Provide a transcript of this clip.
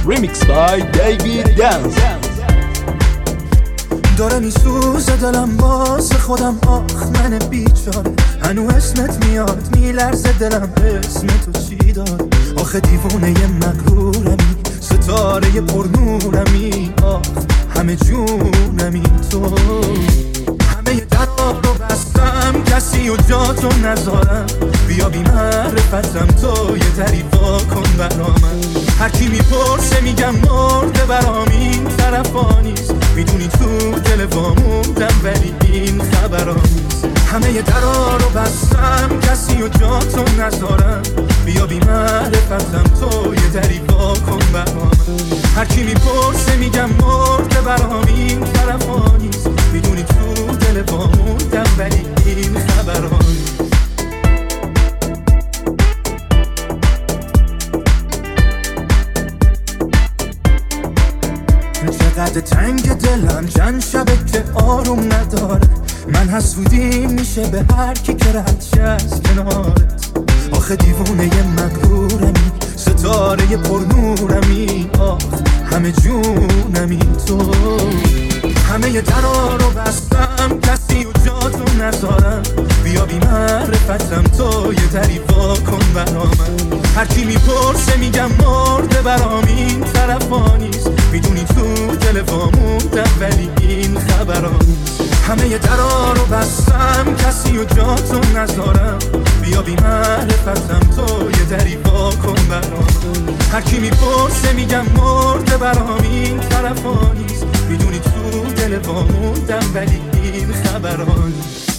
Remix by David Dance. داره میسوزه دلم واسه خودم، آخ من بیچاره، هنو اسمت میاد میلرزه دلم، اسم تو چی داد؟ آخه دیوونه مغرورمی، ستاره پرنورمی، آخ همه جونمی تو. همه درا رو بستم کسی و جا تو نذارم، بیا بی معرفتم تو یه دری وا کن برامن. هرکی میپرسه میگم مرده برام این طرفا نیست، میدونی تو دل واموندم ولی این خبرا نیست. همه درا رو بستم کسی و جا تو نذارم، بیا بی معرفتم تو یه دری وا کن برامن. هرکی میپرسه میگم مرده برام این طرفا نیست، میدونی تو دل واموندم ولی این خبرا نیست. چقدر تنگ دلم چند شبه که آروم نداره، من حسودیم میشه به هر کی که رد شه از کنارت. آخه دیوونه مغرورمی، ستاره پرنورمی، آخ همه جونمی تو. همه درا رو بستم کسی و جا تو نذارم، بیا بی معرفتم تو یه دری وا کن برامن. هرکی میپرسه میگم مرده برام این طرفا نیست، میدونی تو دل واموندم ولی این خبرا نیست. همه درا رو بستم کسی و جا تو نذارم، بیا بی معرفتم تو یه دری وا کن برامن. هرکی میپرسه میگم مرده برام این طرفا نیست، میدونی تو دل واموندم ولی این خبرا نیست.